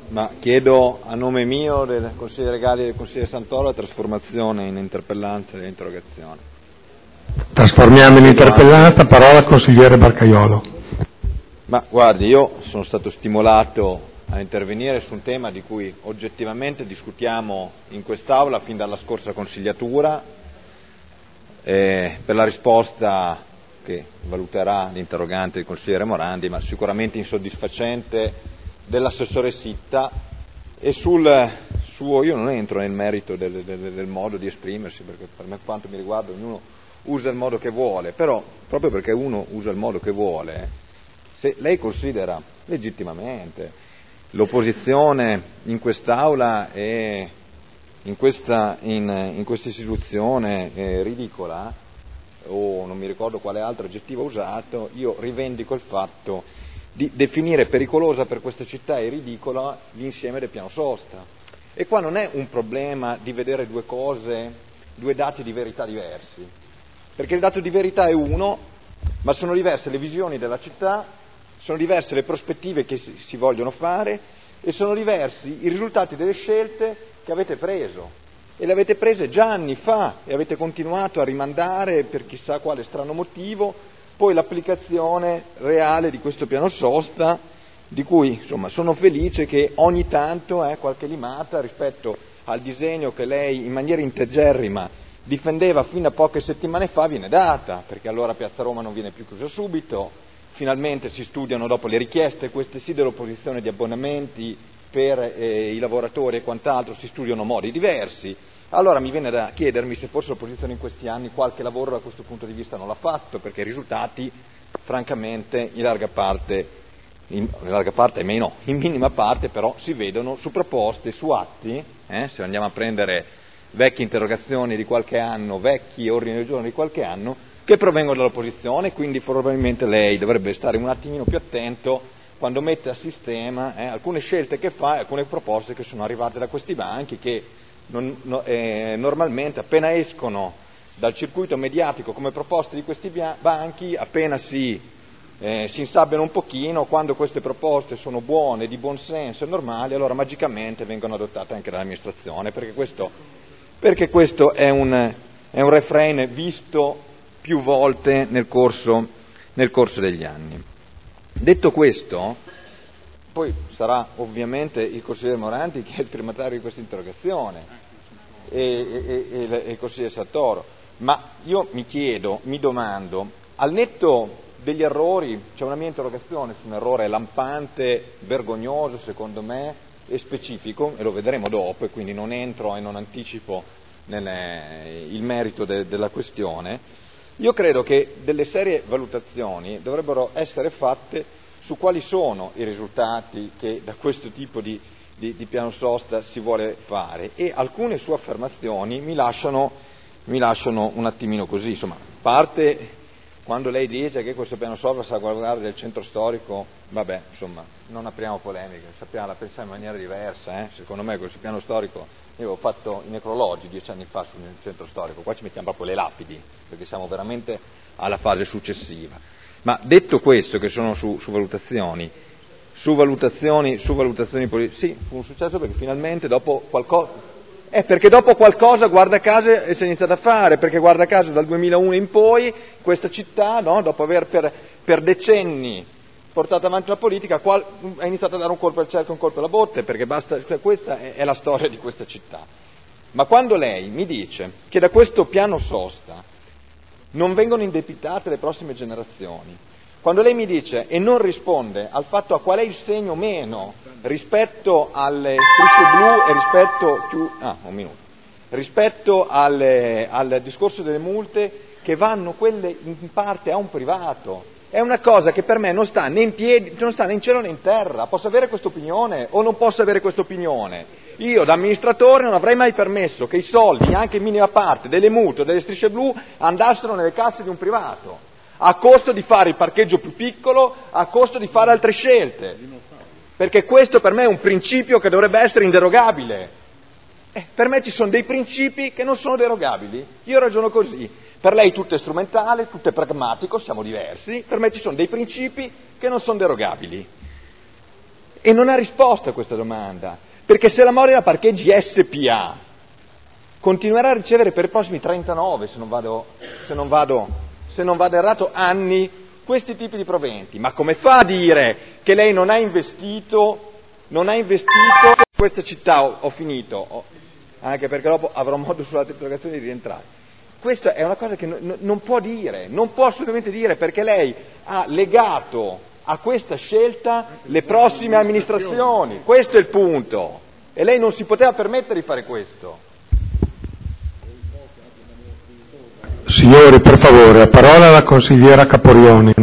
Ma chiedo a nome mio, del consigliere Galli e del consigliere Santoro, la trasformazione in interpellanza dell'interrogazione. Trasformiamo in interpellanza, parola al consigliere Barcaiolo. Ma guardi, io sono stato stimolato a intervenire su un tema di cui oggettivamente discutiamo in quest'Aula fin dalla scorsa consigliatura, per la risposta che valuterà l'interrogante del consigliere Morandi, ma sicuramente insoddisfacente, dell'assessore Sitta, e sul suo, io non entro nel merito del modo di esprimersi, perché per me, quanto mi riguarda, ognuno usa il modo che vuole, però proprio perché uno usa il modo che vuole, se lei considera legittimamente l'opposizione in quest'Aula e in questa istituzione ridicola, o non mi ricordo quale altro aggettivo ha usato, io rivendico il fatto di definire pericolosa per questa città e ridicola l'insieme del piano sosta. E qua non è un problema di vedere due cose, due dati di verità diversi, perché il dato di verità è uno, ma sono diverse le visioni della città, sono diverse le prospettive che si vogliono fare e sono diversi i risultati delle scelte che avete preso. E le avete prese già anni fa e avete continuato a rimandare per chissà quale strano motivo poi l'applicazione reale di questo piano sosta, di cui insomma sono felice che ogni tanto qualche limata rispetto al disegno che lei in maniera integerrima difendeva fino a poche settimane fa viene data, perché allora Piazza Roma non viene più chiusa subito, finalmente si studiano dopo le richieste, queste sì, dell'opposizione di abbonamenti per i lavoratori e quant'altro, si studiano modi diversi. Allora mi viene da chiedermi se forse l'opposizione in questi anni qualche lavoro da questo punto di vista non l'ha fatto, perché i risultati francamente in larga parte ahimè no, in minima parte però si vedono su proposte, su atti, se andiamo a prendere vecchie interrogazioni di qualche anno, vecchi ordini del giorno di qualche anno, che provengono dall'opposizione, quindi probabilmente lei dovrebbe stare un attimino più attento quando mette a sistema alcune scelte che fa e alcune proposte che sono arrivate da questi banchi, che normalmente appena escono dal circuito mediatico come proposte di questi banchi, appena si insabbiano un pochino, quando queste proposte sono buone, di buon senso e normali, allora magicamente vengono adottate anche dall'amministrazione, perché questo è un refrain visto più volte nel corso degli anni. Detto questo, poi sarà ovviamente il consigliere Morandi che è il firmatario di questa interrogazione e il consigliere Santoro, ma io mi domando, al netto degli errori, c'è una mia interrogazione su un errore lampante, vergognoso secondo me e specifico, e lo vedremo dopo, e quindi non entro e non anticipo il merito della questione. Io credo che delle serie valutazioni dovrebbero essere fatte su quali sono i risultati che da questo tipo di piano sosta si vuole fare, e alcune sue affermazioni mi lasciano un attimino così, insomma, parte quando lei dice che questo piano sosta sa guardare del centro storico, vabbè, insomma, non apriamo polemiche, la pensiamo in maniera diversa, secondo me questo piano storico, io avevo fatto i necrologi 10 anni fa sul centro storico, qua ci mettiamo proprio le lapidi, perché siamo veramente alla fase successiva. Ma detto questo, che sono su valutazioni politiche, sì, fu un successo perché finalmente dopo qualcosa, guarda caso, si è iniziato a fare, perché guarda caso dal 2001 in poi questa città, no, dopo aver per decenni portato avanti la politica, ha iniziato a dare un colpo al cerchio e un colpo alla botte, perché questa è la storia di questa città. Ma quando lei mi dice che da questo piano sosta non vengono indebitate le prossime generazioni, quando lei mi dice e non risponde al fatto a qual è il segno meno rispetto alle strisce blu e rispetto al discorso delle multe, che vanno quelle in parte a un privato, è una cosa che per me non sta né in piedi, non sta né in cielo né in terra. Posso avere questa opinione o non posso avere questa opinione? Io da amministratore non avrei mai permesso che i soldi, anche in minima parte, delle multe o delle strisce blu andassero nelle casse di un privato, a costo di fare il parcheggio più piccolo, a costo di fare altre scelte, perché questo per me è un principio che dovrebbe essere inderogabile. Per me ci sono dei principi che non sono derogabili, io ragiono così. Per lei tutto è strumentale, tutto è pragmatico, siamo diversi, per me ci sono dei principi che non sono derogabili. E non ha risposto a questa domanda, perché se la Modena Parcheggi SPA continuerà a ricevere per i prossimi 39, se non vado errato, anni, questi tipi di proventi, ma come fa a dire che lei non ha investito in questa città? Ho finito, anche perché dopo avrò modo sull'altra interrogazione di rientrare. Questa è una cosa che non può dire, non può assolutamente dire, perché lei ha legato a questa scelta le prossime amministrazioni, questo è il punto, e lei non si poteva permettere di fare questo. Signori, per favore, a parola la consigliera Caporioni.